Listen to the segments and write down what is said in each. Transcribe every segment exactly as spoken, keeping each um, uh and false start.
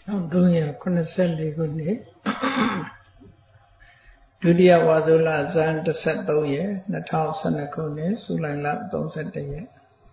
Although you couldn't sell it good day. Dudia was a last and the set though ye, the house and the cone, Sulala those at the ye.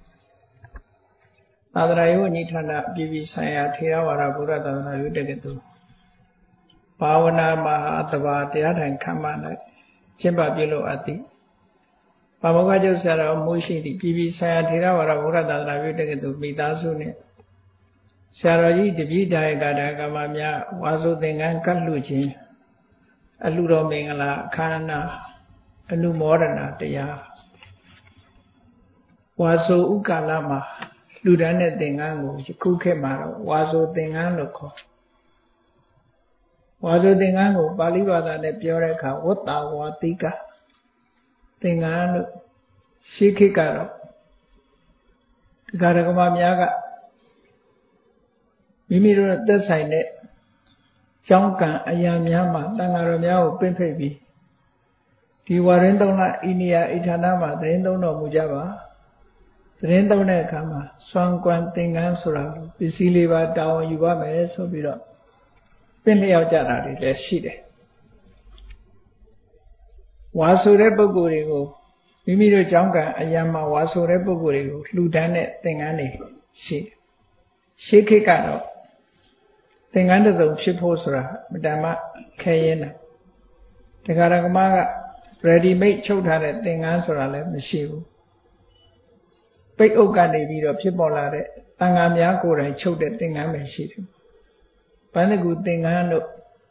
Other I only turned up B B Saya Tirawara Buddha than you did it do. Pavana Mahatava, the other and Kamana, Chimba below Ati. Pamagajo Sara Mushi, the B B Saya Tirawara Buddha than you did it to be Dasuni. Saraji, the Vida Gadagamamia, Wazo Dengan Kaluji, a Ludo Mingala, Kana, a new Morana, the Ya Wazo Ukalama, Ludane Dengango, Kukemaro, Wazo Denganoko Wazo Dengango, Balivada de Pioreca, Wata Watika Dengano, Shikikaro, Gadagamamiaga. Mimiro the sign it. Jonka, a young yama, Tangaramia, Pimpebi. The Warendona Inia Itanama, the Endono Mujava, the Endone Kama, Swan Quanting Ansura, Pisiliva down Yuame, so be up. Pinley Jana, let's see it. Wasu Repogurigo, Mimiro Jonka, a yama, Wasu Repogurigo, Lieutenant Tingani, she. Shikikaro. Tingandas of Shiposra, Madama Kayena. The Garagamaga ready made children thing answer a left machine. Big Okani video Chipola, Tangamyako and children thing I machine. But the good thing I know.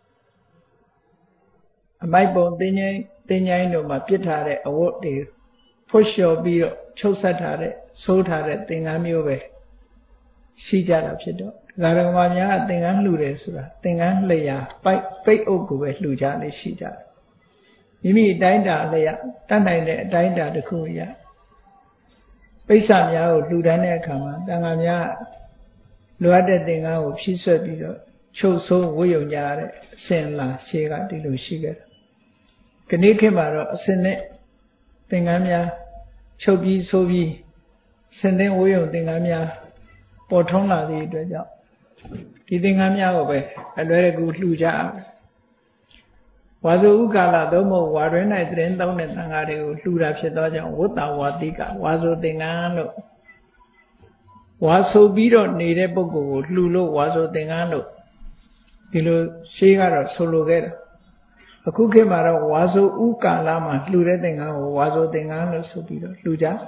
A my bone thing I know my pitare, a what day. Push your beer, chosatare, sotare thing I'm your Sijara Pido. Garamania, Tingan Ludesura, Tingan Leia, Pike Oku, Luja, Sija. Mimi Dinda Leia, Tanai Dinda the Kuya. Pesamia, Ludane Kama, Tangamia, Luada Dinga, Pisa Pido, Choso, William Yare, Senla, Shega, Dilu Shiga. Kanikimaro, Sene, Tingamia, Chobi, Sobi, Sene William Tingamia. Portonga the Dredja. Tidingamia away, a very good Luja. Wazo Ugala, Domo, Warren, I drained down at Nangari, Lura Shedoja, Wota, Watika, Wazo Dengano. Waso Bido, Nirepogo, Lulo, Wazo Dengano. Dilo, Shigara, Sologera. A Kukemara, Wazo Uka Lama, Lure Dengano, Wazo Dengano, Subido, Luja.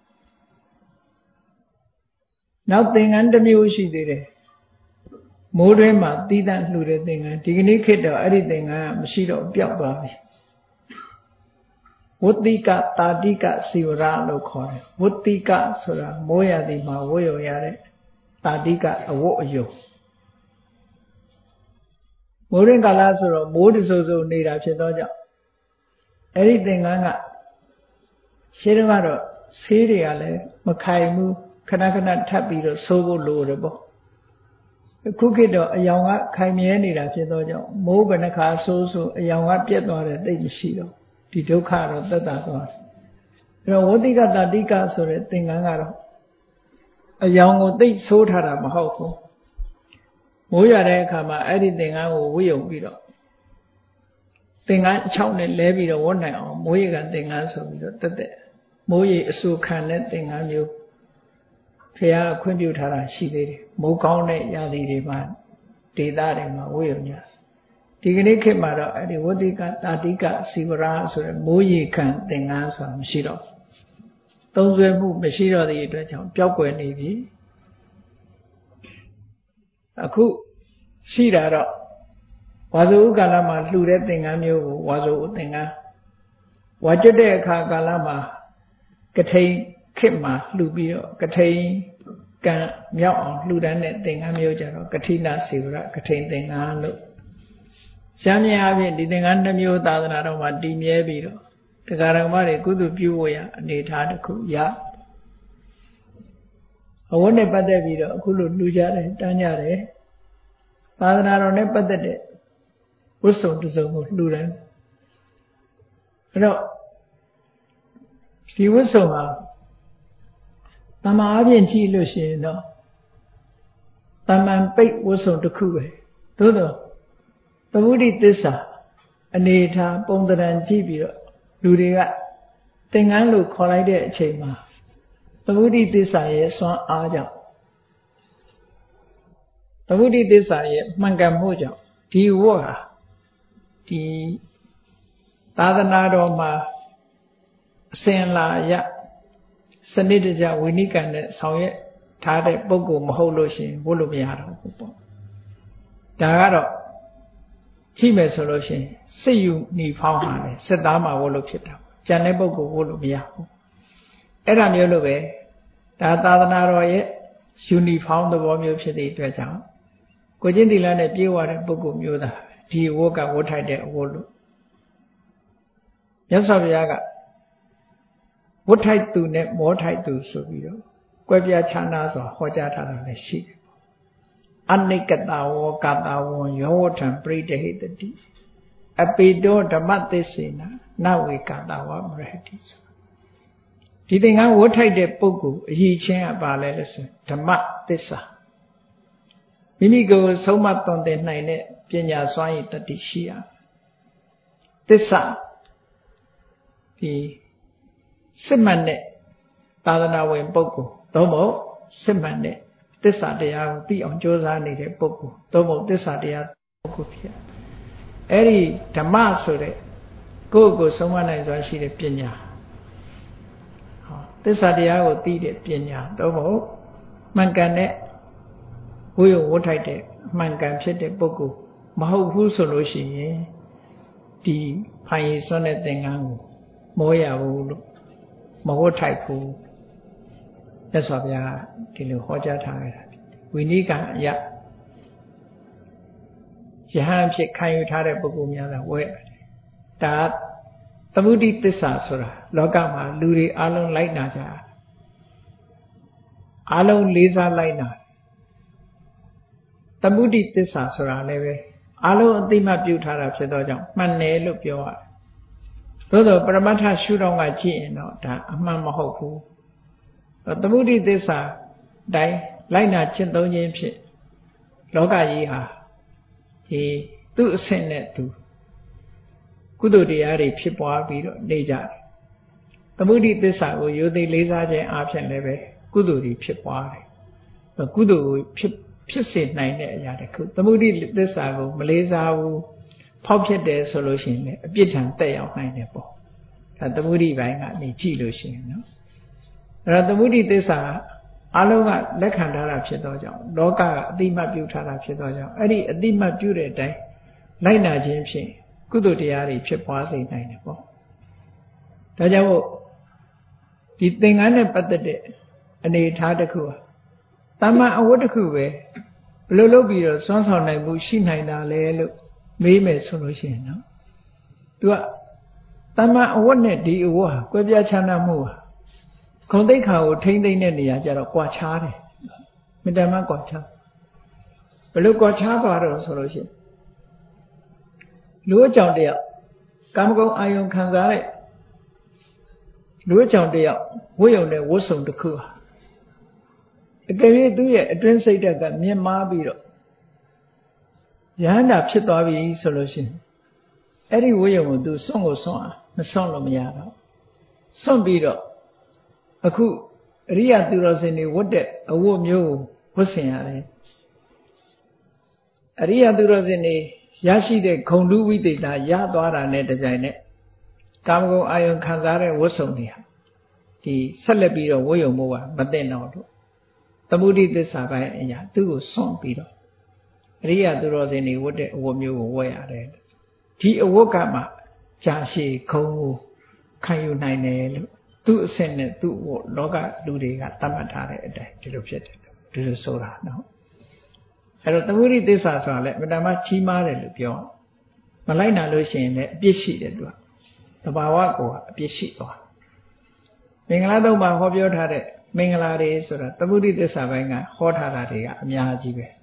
Now thing under music did it. Modema didn't do the thing and dignicated everything I am Shido Biababi. What the cat Tadika Sivara no coin? What the cat Sura Moya di Mawoyo Yare Tadika a war you. Morin Galasura, Modisozo need a chedoja. Anything I got. Shirmaro, Seriale, Makaimu. Kanakana Tapido, Sobo Lodabo. The cookie do a young Kaimiani Rapidojo, Mobanaka Soso, a young Pietno, a thing shido, Tito Caro, that that one. You know what they got that Dika so that thing angaro. A young old they sold her a mahoko. Moya de Kama, anything I will wheel beat up. Thing I chown and levy the one night on Moya thing answer that Moya so can that thing on you. Fia Quimbuta, she did. Mokone Yadi man. Did that in my way of ya. Dignity matter at the Wodika, Tadika, Sivara, so the Moyi can thing answer Mashiro. Those were moved Mashiro the Edwin, Pioko Navy. A cook, see that up. Wazo Galama, Lude thing I knew, Wazo thinga. Wajade Kagalama, Katay. Kima, Lubio, Katay, Gan, Ludan, thing, Amujaro, Katina, Sivra, Katain thing, I look. Shani Avi didn't under you thousand aroma, Dimia Bido. The Garamari, good view, and it had a cool ya. I wonder about the video, Kulu Lujare, Tanyare. Father Arone, but the day. Whistle to the Ludan. No, he was so hard. Tama Avian Chi Lucian, no. Taman Pate was on the Kue. သို့တော့သမုဒိသစ္စာအနေထားပုံသဏ္ဍာန်ကြည့်ပြီးတော့လူတွေကသင်္ကန်းလို့ခေါ်လိုက်တဲ့အချိန်မှာသမုဒိသစ္စာရဲ့စွမ်းအားကြောင့်သမုဒိသစ္စာရဲ့မှန်ကန်မှုကြောင့်ဒီဝတ်ဟာဒီသာသနာတော်မှာအစဉ်လာရစနစ်တကျဝိနိကံနဲ့ဆောင်ရွက်ထားတဲ့ပုဂ္ဂိုလ်မဟုတ်လို့ရှိရင်ဝတ်လို့မရတော့ဘူးပေါ့ဒါကတော့ကြည့်မယ်ဆိုလို့ရှိရင်စစ်ယူနီဖောင်းပါလေစစ်သားမှာဝတ်လို့ဖြစ်တာကျန်တဲ့ပုဂ္ဂိုလ်ဝတ်လို့မရဘူးအဲ့ဒါမျိုးလို့ပဲဒါသာသနာတော်ရဲ့ယူနီဖောင်းသဘောမျိုးဖြစ်တဲ့အတွက်ကြောင့်ကိုချင်းတီလာနဲ့ပြေးဝတဲ့ပုဂ္ဂိုလ်မျိုးသားဒီဝတ်ကဝတ်ထိုက်တဲ့အဝတ်လို့မြတ်စွာဘုရားကဝတ်ထိုက်သူနဲ့မောထိုက်သူဆိုပြီးတော့ကွဲပြားခြားနားစွာဟောကြားထားတာလည်းရှိတယ်အနိကတဝောကတဝံယောဝထံပရိတဟိတတိအပိတောဓမ္မသစ္စေနာနဝေကတဝမရဟတိဆိုဒီသင်္ကန်းဝတ်ထိုက်တဲ့ပုဂ္ဂိုလ်အရည်ချင်းကပါလဲလို့ဆိုဓမ္မသစ္စာမိမိကိုယ်ဆုံးမသွန်သင်နိုင်တဲ့ပညာစွမ်းရည်တတိရှိရသစ္စာဒီစစ်မှန်တဲ့သာသနာဝင်ပုဂ္ဂိုလ်သို့မဟုတ်စစ်မှန်တဲ့သစ္စာတရားကိုသိအောင်ကြိုးစားနေတဲ့ပုဂ္ဂိုလ်သို့မဟုတ်သစ္စာတရားပုဂ္ဂိုလ်ဖြစ်အဲ့ဒီဓမ္မဆိုတဲ့ကိုယ့်ကိုယ်ဆုံးမနိုင်စွာရှိတဲ့ပညာဟောသစ္စာတရားကိုသိတဲ့ပညာသို့မဟုတ်မှန်ကန်တဲ့ဝိယဝတ်ထိုက်တဲ့မှန်ကန်ဖြစ်တဲ့ပုဂ္ဂိုလ်မဟုတ်ဘူးဆိုလို့ရှိရင်ဒီဖိုင်ရည်စွန်းတဲ့သင်္ကန်းကိုမောရဘူးလို့မဝတ်ထိုက်ဘူးမြတ်စွာဘုရားဒီလိုဟောကြားထားခဲ့တာဝိနည်းကံအရယဟန်ဖြစ်ခံယူထားတဲ့ပုဂ္ဂိုလ်များသာဝဲဒါသမုဒိသစ္စာဆိုတာလောကမှာလူတွေအလုံးလိုက်နာကြအလုံးလေးစားလိုက်နာသမုဒိသစ္စာဆိုတာလည်းပဲအလုံးအသိမှတ်ပြုထားတာဖြစ်သောကြောင့်မှန်တယ်လို့ပြောရတယ်သို့သောပရမတ္ထရှုထောင့်ကကြည့်ရင်တော့ဒါအမှန်မဟုတ်ဘူးသမုဒိသစ္စာတိုင်းလိုက်နာကျင့်သုံးခြင်းဖြင့်လောကကြီးဟာဒီသူ့အဆင့်နဲ့သူကုသိုလ်တရားတွေဖြစ်ပွားပြီးတော့နေကြတယ်သမုဒိသစ္စာကိုရိုသေလေးစားခြင်းအပြင်လည်းပဲကုသိုလ်တွေဖြစ်ပွားတယ်ကုသိုလ်ကိုဖြစ်ဖြစ်စေနိုင်တဲ့အရာတစ်ခုသမုဒိသစ္စာကိုမလေးစားဘူးဖောက်ဖြစ်တယ်ဆိုလို့ရှိရင်လည်းအပြစ်ဒဏ်တက်ရောက်နိုင်တယ်ပေါ့ဒါသမုဒိပိုင်းကနေကြည့်လို့ရှိရင်နော်အဲ့တော့သမုဒိသစ္စာအလုံးကလက်ခံထားတာဖြစ်သောကြောင့်လောကကအတိမတ်ပြုထားတာဖြစ်သောကြောင့်အဲ့ဒီအတိမတ်ပြုတဲ့အတိုင်းလိုက်နာခြင်းဖြင့်ကုသိုလ်တရားတွေဖြစ်ပွားစေနိုင်တယ်ပေါ့ဒါကြောင့်မို့ဒီသင်္ကန်းနဲ့ပတ်သက်တဲ့အနေအထားတစ်ခုဟာတမန်အဝတ်တစ်ခုပဲဘယ်လိုလုပ်ပြီးတော့စွမ်းဆောင်နိုင်မှုရှိနိုင်တာလဲလို့မေးမယ်ဆိုလို့ရှိရင်နော်သူကတမန်အဝတ်နဲ့ဒီအဝတ်ဟာကွဲပြားခြားနားမှုဟာဂုဏ်သိက္ခာကိုထိမ့်သိမ့်တဲ့နေရာကျတော့ကွာခြားတယ်မတမကွာခြားဘယ်လိုကွာခြားသွားတော့ဆိုလို့ရှိရင်လူအကြောင်းတယောက်ကာမဂုဏ်အာယုံခံစားတဲ့လူအကြောင်းတယောက်ဝိယုံတဲ့ဝတ်စုံတစ်ခုဟာအကယ်၍သူ့ရဲ့အတွင်းစိတ်ဓာတ်ကမြင့်မားပြီးတော့ယဟန္တာဖြစ်သွားပြီဆိုလို့ရှိရင်အဲ့ဒီဝိယုံကိုသူစွန့်ကိုစွန့်အောင်မစွန့်လို့မရတော့စွန့်ပြီးတော့အခုအရိယသူတော်စင်တွေဝတ်တဲ့အဝတ်မျိုးကိုဝတ်ဆင်ရတယ်အရိယသူတော်စင်တွေရရှိတဲ့ဂုဏ်ဓုဝိသေသရသွားတာနဲ့တကြိုင်နဲ့ကာမဂုဏ်အာယုံခံစားတဲ့ဝတ်စုံတွေဟာဒီဆက်လက်ပြီးတော့ဝတ်ယုံမှုကမသိတော့လို့သမုဒိသစ္စာပိုင်းအရာသူ့ကိုစွန့်ပြီးတော့အရိယသူတော်စင်တွေဝတ်တဲ့အဝတ်မျိုးကိုဝတ်ရတယ်ဒီအဝတ်ကမှကြာရှည်ဂုဏ်ကိုခံယူနိုင်တယ်လို့သူ့အဆင့်နဲ့သူ့လောကလူတွေကသတ်မှတ်ထားတဲ့အတိုင်းဒီလိုဖြစ်တယ်ဒီလိုဆိုတာနော်အဲ့တော့သမုဒိသစ္စာဆိုတာလည်းအမှန်တမ်းကြီးမားတယ်လို့ပြောမလိုက်နာလို့ရှိရင်လည်းအပြစ်ရှိတယ်သူကသဘာဝကိုအပြစ်ရှိသွားမင်္ဂလာတုံးမှာဟောပြောထားတဲ့မင်္ဂလာတွေဆိုတာသမုဒိသစ္စာပိုင်းကဟောထားတာတွေကအများကြီးပဲ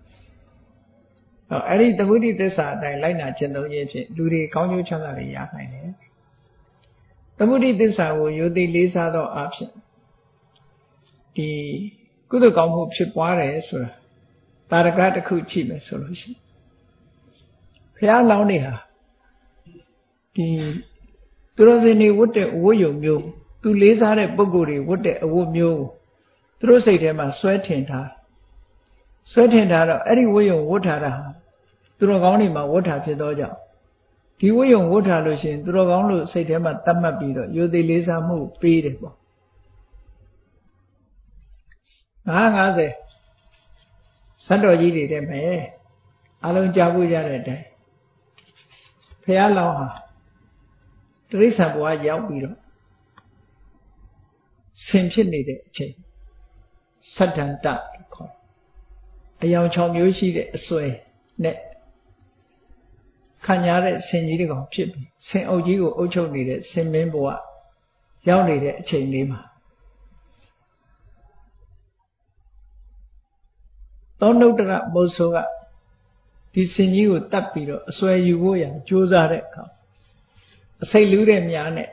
အဲ့ဒီသမုဒိသစ္စာအတိုင်းလိုက်နာကျင့်သုံးခြင်းဖြင့်လူတွေကောင်းကျိုးချမ်းသာတွေရနိုင်တယ်သမုဒိသစ္စာကိုယုသိလေးစားသောအဖြစ်ဒီကုသိုလ်ကောင်းမှုဖြစ်ပွားတယ်ဆိုတာတာရကတစ်ခုကြည့်မယ်ဆိုလို့ရှိရင်ဘုရားလောင်းနေဟာဒီသူတော်စင်တွေဝတ်တဲ့အဝတ်ယုံမျိုးသူလေးစားတဲ့ပုဂ္ဂိုလ်တွေဝတ်တဲ့အဝတ်မျိုးသူတို့စိတ်ထဲမှာဆွဲထင်ထားဆွဲထင်ထားတော့အဲ့ဒီဝတ်ယုံဝတ်ထားတာဟာသူတော်ကောင်းတွေမှာဝတ်ထားဖြစ်သောကြောင့်ဒီဝတ်ယုံဝတ်ထားလို့ရှိရင်သူတော်ကောင်းလို့စိတ်ထဲမှာတတ်မှတ်ပြီးတော့ယုံသေးလေးစားမှုပေးတယ်ပေါ့ငါးငါးဆယ်ဇတ်တော်ကြီးတွေတဲ့မယ်အလုံးကြားဖို့ရတဲ့အတိုင်းဘုရားလောင်းဟာတိရစ္ဆာန်ဘဝရောက်ပြီးတော့ဆင်ဖြစ်နေတဲ့အချိန်သတ္တန္တလို့ခေါ်အယောင်၆မျိုးရှိတဲ့အစွဲနဲ့ခံရတဲ့ဆင်ကြီးတကောင်ဖြစ်ပြီးဆင်အုပ်ကြီးကိုအုပ်ချုပ်နေတဲ့ဆင်မင်းဘဝရောက်နေတဲ့အချိန်လေးမှာသောနုတ္တရမုတ်ဆိုးကဒီဆင်ကြီးကိုတတ်ပြီးတော့အစွဲယူဖို့ရကြိုးစားတဲ့အခါအစိတ်လူးတဲ့များနဲ့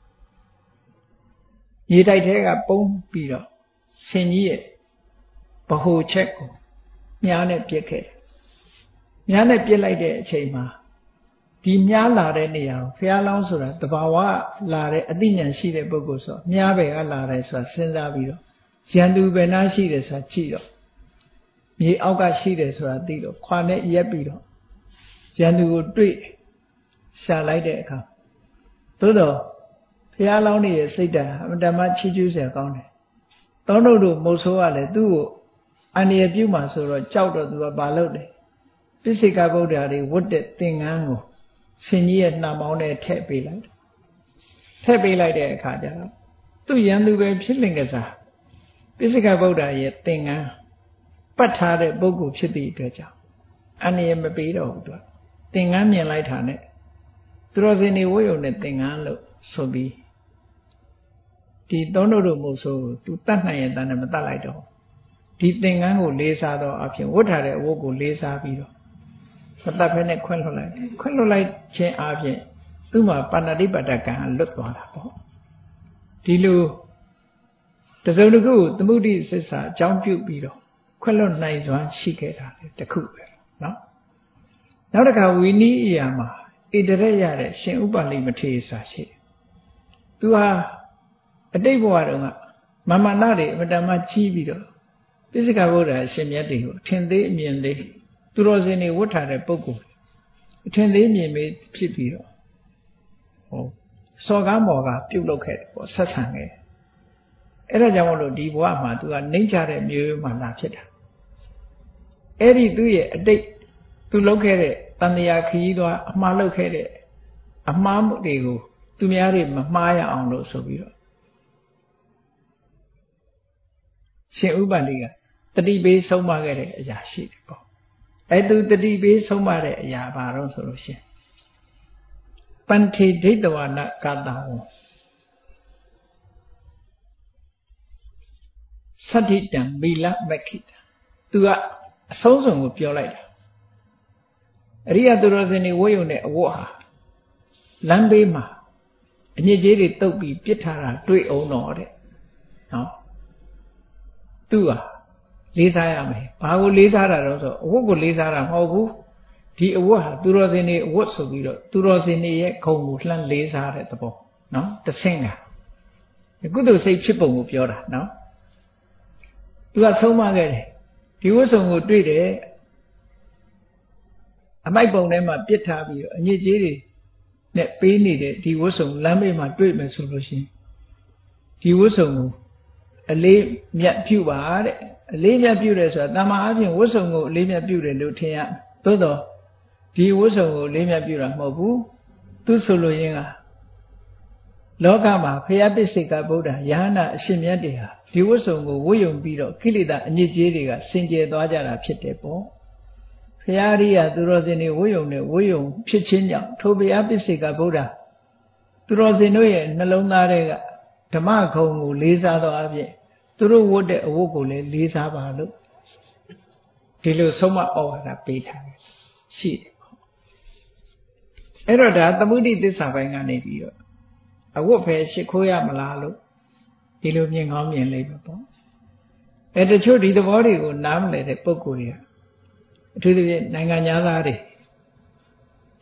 ရေတိုက်ထဲကပုံးပြီးတော့ဆင်ကြီးရဲ့ဗဟိုချက်ကိုမြားနဲ့ပြစ်ခဲ့တယ်မြားနဲ့ပြစ်လိုက်တဲ့အချိန်မှာဒီမြားလာတဲ့နေရာကိုဘုရားလောင်းဆိုတာတဘာဝလာတဲ့အသိဉာဏ်ရှိတဲ့ပုဂ္ဂိုလ်ဆိုမြားပဲကလာတယ်ဆိုတာစဉ်းစားပြီးတော့ရန်သူပဲနားရှိတယ်ဆိုတာကြည့်တော့မြေအောက်ကရှိတယ်ဆိုတာသိတော့ခွာနဲ့ရက်ပြီးတော့ရန်သူကိုတွေ့ရှာလိုက်တဲ့အခါသို့တော့ဘုရားလောင်းရဲ့စိတ်ဓာတ်အမတမချီးကျူးစရာကောင်းတယ်။သောနုတ်တို့မုတ်ဆိုးကလည်းသူ့ကိုအန္တရာယ်ပြုမှဆိုတော့ကြောက်တော့သူကဘာလုပ်လဲ။ပိစိကဗုဒ္ဓတွေဝတ်တဲ့သင်္ကန်းကိုဆင်ကြီးရဲ့နှာမောင်းနဲ့ထည့်ပေးလိုက်တယ်။ထည့်ပေးလိုက်တဲ့အခါကျတော့သူ့ရန်သူပဲဖြစ်လင်ကစားပိစိကဗုဒ္ဓရဲ့သင်္ကန်းပတ်ထားတဲ့ပုဂ္ဂိုလ်ဖြစ်သည့်အတွက်ကြောင့်အန္တရာယ်မပေးတော့ဘူးသူကသင်္ကန်းမြင်လိုက်တာနဲ့သူတော်စင်တွေဝတ်ရုံနဲ့သင်္ကန်းလို့ဆိုပြီးဒီသောနုတ်တို့မို့ဆိုသူတတ်နိုင်ရဲ့တန်နဲ့မတတ်လိုက်တော့ဒီသင်္ကန်းကိုလေးစားတော့အဖြစ်ဝတ်ထားတဲ့အဝတ်ကိုလေးစားပြီးတော့မတတ်ဖဲနဲ့ခွင့်လွှတ်လိုက်ခွင့်လွှတ်လိုက်ခြင်းအပြင်သူ့မှာပါဏာတိပတ္တကံလွတ်သွားတာပေါ့ဒီလိုတစုံတစ်ခုကိုသမုဒိသစ္စာအကြောင်းပြုပြီးတော့ခွင့်လွှတ်နိုင်စွမ်းရှိခဲ့တာလေတခုပဲနော်နောက်တစ်ခါဝီနီးအရာမှာဣတရက်ရတဲ့ရှင်ဥပါလိမထေရစာရှိတယ်သူဟာအတိတ်ဘဝတုန်းကမာမနာတွေအမတန်မှကြီးပြီးတော့ပိစိကဗုဒ္ဓအရှင်မြတ်တွေကိုအထင်သေးအမြင်သေးသူတော်စင်တွေဝတ်ထားတဲ့ပုဂ္ဂိုလ်အထင်သေးမြင်မေးဖြစ်ပြီးတော့ဟောစော်ကားမော်ကားပြုတ်လုပ်ခဲ့တယ်ပေါ့ဆက်ဆံခဲ့အဲ့ဒါကြောင့်မလို့ဒီဘဝမှာသူကနှိမ့်ချတဲ့မျိုးမှလာဖြစ်တာအဲ့ဒီသူ့ရဲ့အတိတ်သူလုပ်ခဲ့တဲ့တန်မြာခရီးသွားအမှားလုပ်ခဲ့တဲ့အမှားမှုတွေကိုသူများတွေမမှားရအောင်လို့ဆိုပြီးတော့ရှင်ဥပန္တိကတတိပေးဆုံးမခဲ့တဲ့အရာရှိတယ်ပေါ့အဲ့သူတတိပေးဆုံးမတဲ့အရာဘာတော့ဆိုလို့ရှင်ပန္ထေဒိဋ္ဌဝနကာတဝံသတ္တိတံမီလမက္ခိတသူကအဆုံးစုံကိုပြောလိုက်တာအရိယသူတော်စင်တွေဝတ်ရုံနဲ့အဝတ်ဟာလမ်းဘေးမှာအညစ်အကြေးတွေတုပ်ပြီးပြစ်ထားတာတွေ့အောင်တော့တဲ့နော်သူဟာလေးစားရမယ်ဘာကိုလေးစားတာတော့ဆိုအဝတ်ကိုလေးစားတာမဟုတ်ဘူးဒီအဝတ်ဟာသူတော်စင်တွေအဝတ်ဆိုပြီးတော့သူတော်စင်တွေရဲ့ခုံကိုလှမ်းလေးစားတဲ့သဘောနော်တဆင့်ကကုသိုလ်စိတ်ဖြစ်ပုံကိုပြောတာနော်သူကဆုံးမခဲ့တယ်ဒီဝတ်စုံကိုတွေ့တယ်အမိုက်ပုံထဲမှာပြစ်ထားပြီးတော့အညစ်အကြေးတွေနဲ့ပေးနေတဲ့ဒီဝတ်စုံလမ်းမေးမှာတွေ့မယ်ဆိုလို့ရှိရင်ဒီဝတ်စုံကိုအလေးမြတ်ပြုပါတဲ့အလေးမြတ်ပြုတယ်ဆိုတာတမန်အပြင်ဝတ်စုံကိုအလေးမြတ်ပြုတယ်လို့ထင်ရသို့တော့ဒီဝတ်စုံကိုအလေးမြတ်ပြုတာမဟုတ်ဘူးသူဆိုလိုရင်းကလောကမှာဖျားပစ္စေကဗုဒ္ဓယဟနာအရှင်မြတ်တွေဟာဒီဝတ်စုံကိုဝတ်ယုံပြီးတော့ကိလေသာအညစ်အကြေးတွေကစင်ကြယ်သွားကြတာဖြစ်တယ်ပေါ့ဖျားရိယသူတော်စင်တွေဝတ်ယုံနဲ့ဝတ်ယုံဖြစ်ခြင်းကြောင့်ထိုဖျားပစ္စေကဗုဒ္ဓသူတော်စင်တို့ရဲ့နှလုံးသားတွေကဓမ္မဂုဏ်ကိုလေးစားသောအပြင်သူတို့ဝတ်တဲ့အဝတ်ကိုလည်းလေးစားပါလို့ဒီလိုဆုံးမဩဝါဒပေးထားတယ်ရှိတယ်ပေါ့အဲ့တော့ဒါသမုဒိသစ္စာပိုင်းကနေပြီးတော့အဝတ်ပဲရှ िख ိုးရမလားလို့ဒီလိုမြင်ကောင်းမြင်လိမ့်မယ်ပေါ့အဲတချို့ဒီသဘောတွေကိုနားမလည်တဲ့ပုဂ္ဂိုလ်တွေကအထူးသဖြင့်နိုင်ငံသားတွေ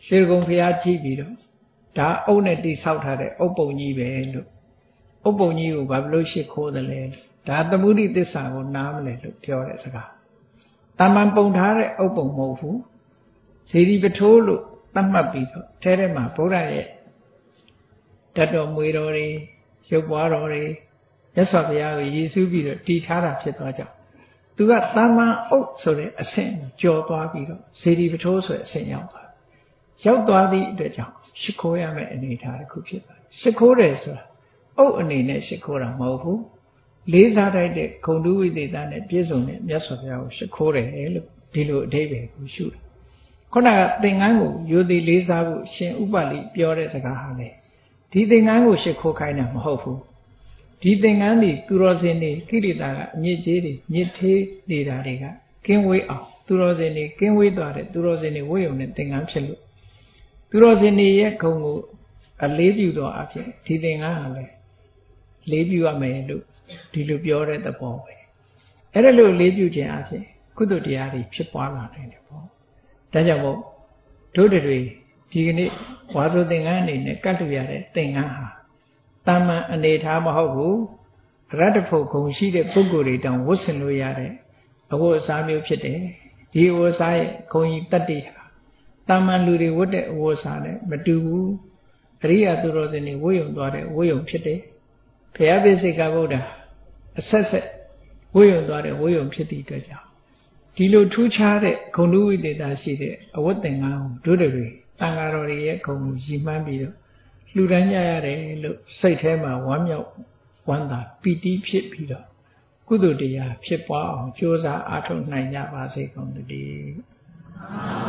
ရွှေကုံဖျားကြည့်ပြီးတော့ဒါအုပ်နဲ့တိဆောက်ထားတဲ့အုပ်ပုံကြီးပဲလို့အုပ်ပုံကြီးကိုဘာလို့ရှ िख ိုးတယ်လဲဒါသမုဒိသစ္စာကိုနားမလဲလို့ပြောတဲ့စကားတာမန်ပုံထားတဲ့အုပ်ပုံမဟုတ်ဘူးဇေဒီပထိုးလို့သတ်မှတ်ပြီးတော့ထဲထဲမှာဗုဒ္ဓရဲ့တတ်တော်မွေတော်တွေရုပ်ပွားတော်တွေမြတ်စွာဘုရားကိုရည်စူးပြီးတော့တည်ထားတာဖြစ်သွားကြောင်းသူကတာမန်အုပ်ဆိုတဲ့အဆင့်ကျော်သွားပြီးတော့ဇေဒီပထိုးဆိုတဲ့အဆင့်ရောက်သွားရောက်သွားသည့်အတွက်ကြောင့်ရှ िख ိုးရမယ့်အနေအထားတစ်ခုဖြစ်ပါတယ်ရှ िख ိုးတယ်ဆိုတာအုပ်အနေနဲ့ရှ िख ိုးတာမဟုတ်ဘူးလေးစားတိုက်တဲ့ဂုဏ်တုဝိသေသနဲ့ပြည့်စုံတဲ့မြတ်စွာဘုရားကိုရှ िख ိုးတယ်လို့ဒီလိုအဓိပ္ပာယ်ကိုရှုတယ်ခုနကသင်္ကန်းကိုယူသည်လေးစားဖို့ရှင်ဥပလိပြောတဲ့စကားဟာလေဒီသင်္ကန်းကိုရှ िख ိုးခိုင်းတာမဟုတ်ဘူးဒီသင်္ကန်းဒီသူတော်စင်တွေကိရိတာကအညစ်ကြေးတွေညစ်သေးနေတာတွေကကင်းဝေးအောင်သူတော်စင်တွေကင်းဝေးသွားတဲ့သူတော်စင်တွေဝိယုံနဲ့သင်္ကန်းဖြစ်လို့သူတော်စင်တွေရဲ့ဂုဏ်ကိုအလေးပြုသောအဖြစ်ဒီသင်္ကန်းဟာလေလေးပြုရမယ်လို့ဒီလိုပြောတဲ့သဘောပဲအဲ့ဒါလို့လေးပြုခြင်းအဖြစ်ကုသိုလ်တရားတွေဖြစ်ပွားလာနိုင်တယ်ပေါ့ဒါကြောင့်မို့တို့တွေဒီကနေ့ဝါဆိုသင်္ကန်းအနေနဲ့ကတ်လို့ရတဲ့သင်္ကန်းဟာတာမန်အနေထားမဟုတ်ဘူးရတ္တဖို့ဂုဏ်ရှိတဲ့ပုဂ္ဂိုလ်တွေတောင်ဝတ်ဆင်လို့ရတဲ့အဝတ်အစားမျိုးဖြစ်တယ်ဒီအဝတ်အစားရဲ့ဂုဏ်ကြီးတတ္တိဟာတာမန်လူတွေဝတ်တဲ့အဝတ်အစားနဲ့မတူဘူးအရိယာသူတော်စင်တွေဝတ်ယုံသွားတဲ့ဝတ်ယုံဖြစ်တယ်ဘုရားပိစိကဗုဒ္ဓအဆက်ဆက်ဝတ်ယုံသွားတဲ့ဝတ်ယုံဖြစ်သည့်အတွက်ကြောင့်ဒီလိုထူးခြားတဲ့ဂုဏ်တုဝိသေသရှိတဲ့အဝတ်သင်္ကန်းကိုတို့တွေတန်ဃာတော်တွေရဲ့ဂုဏ်ကိုရည်မှန်းပြီးတော့လှူဒန်းကြရတယ်လို့စိတ်ထဲမှာဝမ်းမြောက်ဝမ်းသာပီတိဖြစ်ပြီးတော့ကုသိုလ်တရားဖြစ်ပွားအောင်ကြိုးစားအားထုတ်နိုင်ကြပါစေကုန်သတည်း